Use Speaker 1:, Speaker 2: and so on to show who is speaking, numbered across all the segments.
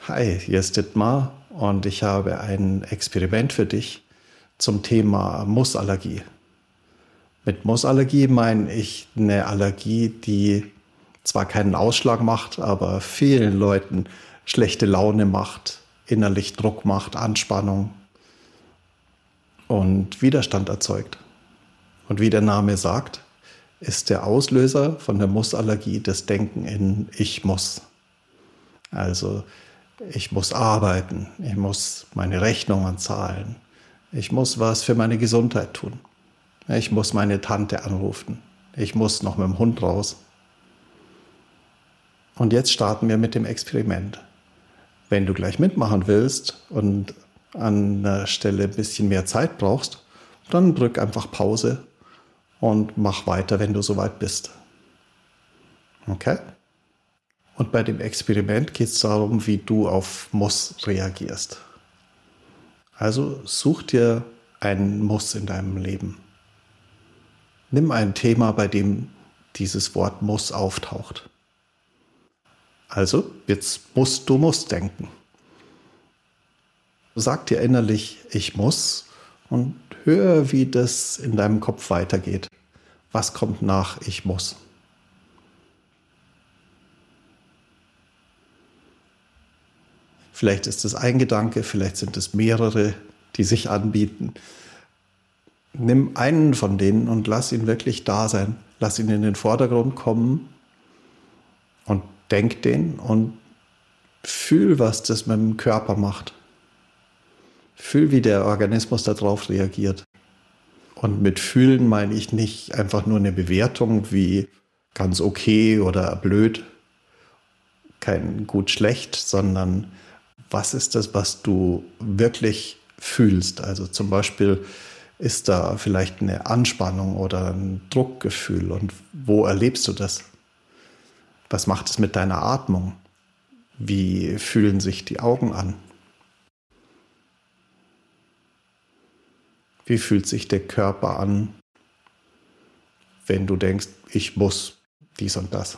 Speaker 1: Hi, hier ist Dietmar und ich habe ein Experiment für dich zum Thema Mussallergie. Mit Mussallergie meine ich eine Allergie, die zwar keinen Ausschlag macht, aber vielen Leuten schlechte Laune macht, innerlich Druck macht, Anspannung und Widerstand erzeugt. Und wie der Name sagt, ist der Auslöser von der Mussallergie das Denken in Ich muss. Also ich muss arbeiten, ich muss meine Rechnungen zahlen, ich muss was für meine Gesundheit tun, ich muss meine Tante anrufen, ich muss noch mit dem Hund raus. Und jetzt starten wir mit dem Experiment. Wenn du gleich mitmachen willst und an der Stelle ein bisschen mehr Zeit brauchst, dann drück einfach Pause und mach weiter, wenn du soweit bist. Okay? Und bei dem Experiment geht es darum, wie du auf Muss reagierst. Also such dir ein Muss in deinem Leben. Nimm ein Thema, bei dem dieses Wort Muss auftaucht. Also, jetzt musst du denken. Sag dir innerlich, ich muss und hör, wie das in deinem Kopf weitergeht. Was kommt nach ich muss? Vielleicht ist es ein Gedanke, vielleicht sind es mehrere, die sich anbieten. Nimm einen von denen und lass ihn wirklich da sein. Lass ihn in den Vordergrund kommen und denk den und fühl, was das mit dem Körper macht. Fühl, wie der Organismus darauf reagiert. Und mit fühlen meine ich nicht einfach nur eine Bewertung wie ganz okay oder blöd, kein gut schlecht, sondern was ist das, was du wirklich fühlst? Also zum Beispiel ist da vielleicht eine Anspannung oder ein Druckgefühl und wo erlebst du das? Was macht es mit deiner Atmung? Wie fühlen sich die Augen an? Wie fühlt sich der Körper an, wenn du denkst, ich muss dies und das?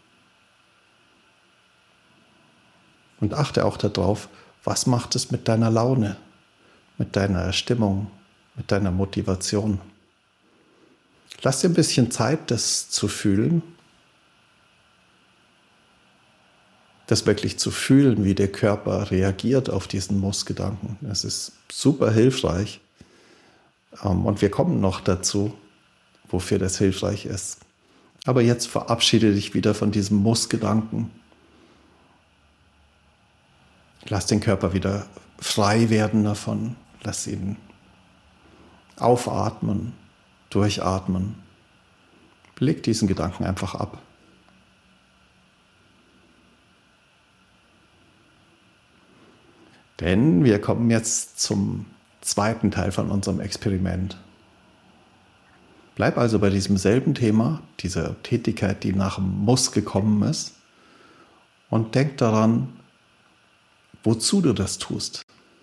Speaker 1: Und achte auch darauf, was macht es mit deiner Laune, mit deiner Stimmung, mit deiner Motivation. Lass dir ein bisschen Zeit, das zu fühlen, das wirklich zu fühlen, wie der Körper reagiert auf diesen Muss-Gedanken. Es ist super hilfreich. Und wir kommen noch dazu, wofür das hilfreich ist. Aber jetzt verabschiede dich wieder von diesem Muss-Gedanken. Lass den Körper wieder frei werden davon. Lass ihn aufatmen, durchatmen. Leg diesen Gedanken einfach ab. Denn wir kommen jetzt zum zweiten Teil von unserem Experiment. Bleib also bei diesem selben Thema, dieser Tätigkeit, die nach dem Muss gekommen ist, und denk daran, wozu du das tust.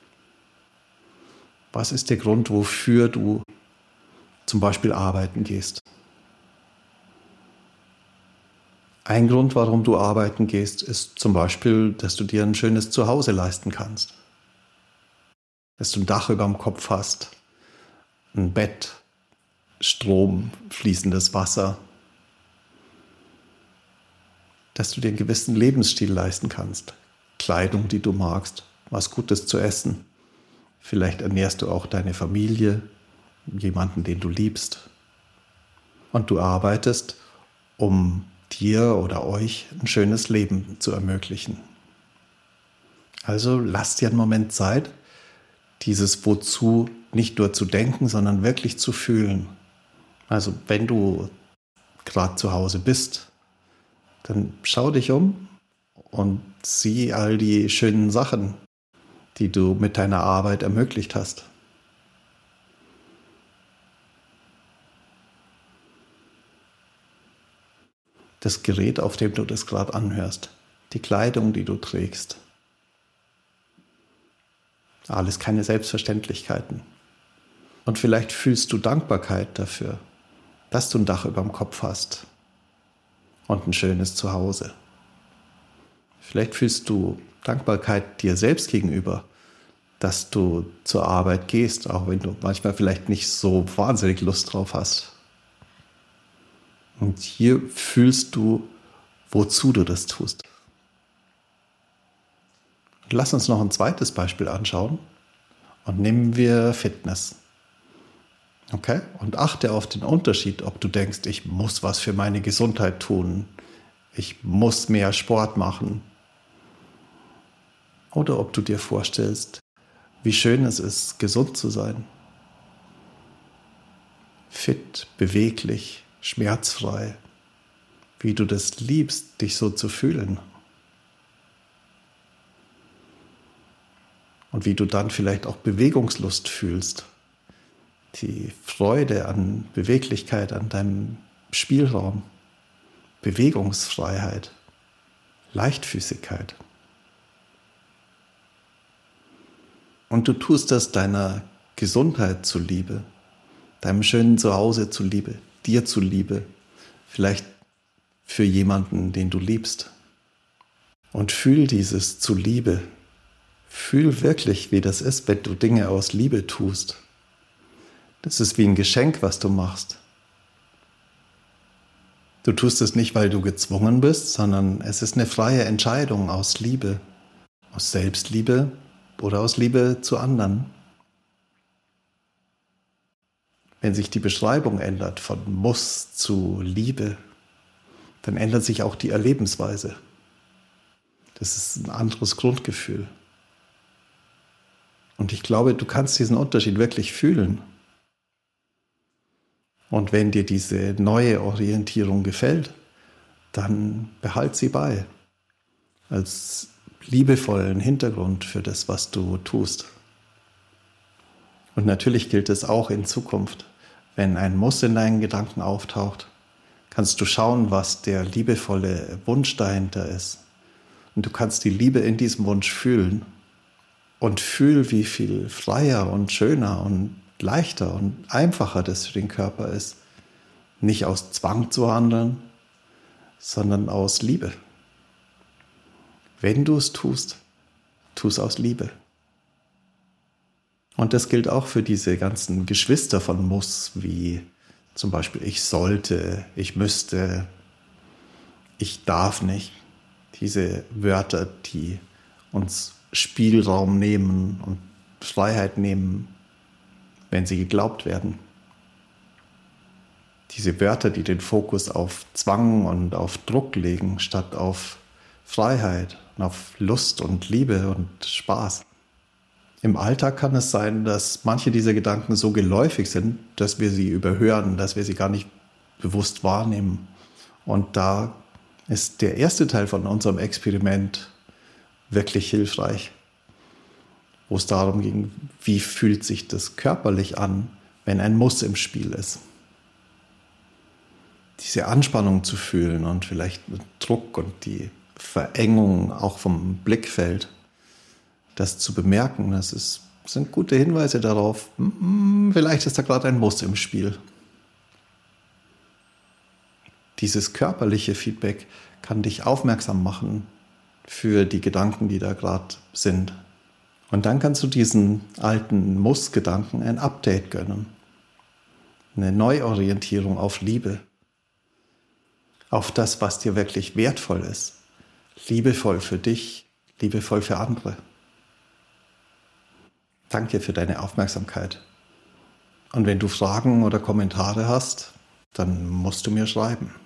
Speaker 1: Was ist der Grund, wofür du zum Beispiel arbeiten gehst? Ein Grund, warum du arbeiten gehst, ist zum Beispiel, dass du dir ein schönes Zuhause leisten kannst. Dass du ein Dach über dem Kopf hast, ein Bett, Strom, fließendes Wasser. Dass du dir einen gewissen Lebensstil leisten kannst. Kleidung, die du magst, was Gutes zu essen. Vielleicht ernährst du auch deine Familie, jemanden, den du liebst. Und du arbeitest, um dir oder euch ein schönes Leben zu ermöglichen. Also lass dir einen Moment Zeit, dieses Wozu nicht nur zu denken, sondern wirklich zu fühlen. Also wenn du gerade zu Hause bist, dann schau dich um und sieh all die schönen Sachen, die du mit deiner Arbeit ermöglicht hast. Das Gerät, auf dem du das gerade anhörst, die Kleidung, die du trägst. Alles keine Selbstverständlichkeiten. Und vielleicht fühlst du Dankbarkeit dafür, dass du ein Dach über dem Kopf hast und ein schönes Zuhause. Vielleicht fühlst du Dankbarkeit dir selbst gegenüber, dass du zur Arbeit gehst, auch wenn du manchmal vielleicht nicht so wahnsinnig Lust drauf hast. Und hier fühlst du, wozu du das tust. Und lass uns noch ein zweites Beispiel anschauen und nehmen wir Fitness. Okay? Und achte auf den Unterschied, ob du denkst, ich muss was für meine Gesundheit tun, ich muss mehr Sport machen. Oder ob du dir vorstellst, wie schön es ist, gesund zu sein. Fit, beweglich, schmerzfrei. Wie du das liebst, dich so zu fühlen. Und wie du dann vielleicht auch Bewegungslust fühlst. Die Freude an Beweglichkeit, an deinem Spielraum. Bewegungsfreiheit. Leichtfüßigkeit. Und du tust das deiner Gesundheit zuliebe, deinem schönen Zuhause zuliebe, dir zuliebe, vielleicht für jemanden, den du liebst. Und fühl dieses zuliebe. Fühl wirklich, wie das ist, wenn du Dinge aus Liebe tust. Das ist wie ein Geschenk, was du machst. Du tust es nicht, weil du gezwungen bist, sondern es ist eine freie Entscheidung aus Liebe, aus Selbstliebe oder aus Liebe zu anderen. Wenn sich die Beschreibung ändert von Muss zu Liebe, dann ändert sich auch die Erlebensweise. Das ist ein anderes Grundgefühl. Und ich glaube, du kannst diesen Unterschied wirklich fühlen. Und wenn dir diese neue Orientierung gefällt, dann behalt sie bei. Als liebevollen Hintergrund für das, was du tust. Und natürlich gilt es auch in Zukunft. Wenn ein Muss in deinen Gedanken auftaucht, kannst du schauen, was der liebevolle Wunsch dahinter ist. Und du kannst die Liebe in diesem Wunsch fühlen. Und fühl, wie viel freier und schöner und leichter und einfacher das für den Körper ist. Nicht aus Zwang zu handeln, sondern aus Liebe. Wenn du es tust, tu es aus Liebe. Und das gilt auch für diese ganzen Geschwister von Muss, wie zum Beispiel ich sollte, ich müsste, ich darf nicht. Diese Wörter, die uns Spielraum nehmen und Freiheit nehmen, wenn sie geglaubt werden. Diese Wörter, die den Fokus auf Zwang und auf Druck legen, statt auf Freiheit und auf Lust und Liebe und Spaß. Im Alltag kann es sein, dass manche dieser Gedanken so geläufig sind, dass wir sie überhören, dass wir sie gar nicht bewusst wahrnehmen. Und da ist der erste Teil von unserem Experiment wirklich hilfreich, wo es darum ging, wie fühlt sich das körperlich an, wenn ein Muss im Spiel ist. Diese Anspannung zu fühlen und vielleicht Druck und die Verengung auch vom Blickfeld, das zu bemerken, sind gute Hinweise darauf, vielleicht ist da gerade ein Muss im Spiel. Dieses körperliche Feedback kann dich aufmerksam machen für die Gedanken, die da gerade sind. Und dann kannst du diesen alten Muss-Gedanken ein Update gönnen. Eine Neuorientierung auf Liebe. Auf das, was dir wirklich wertvoll ist. Liebevoll für dich, liebevoll für andere. Danke für deine Aufmerksamkeit. Und wenn du Fragen oder Kommentare hast, dann musst du mir schreiben.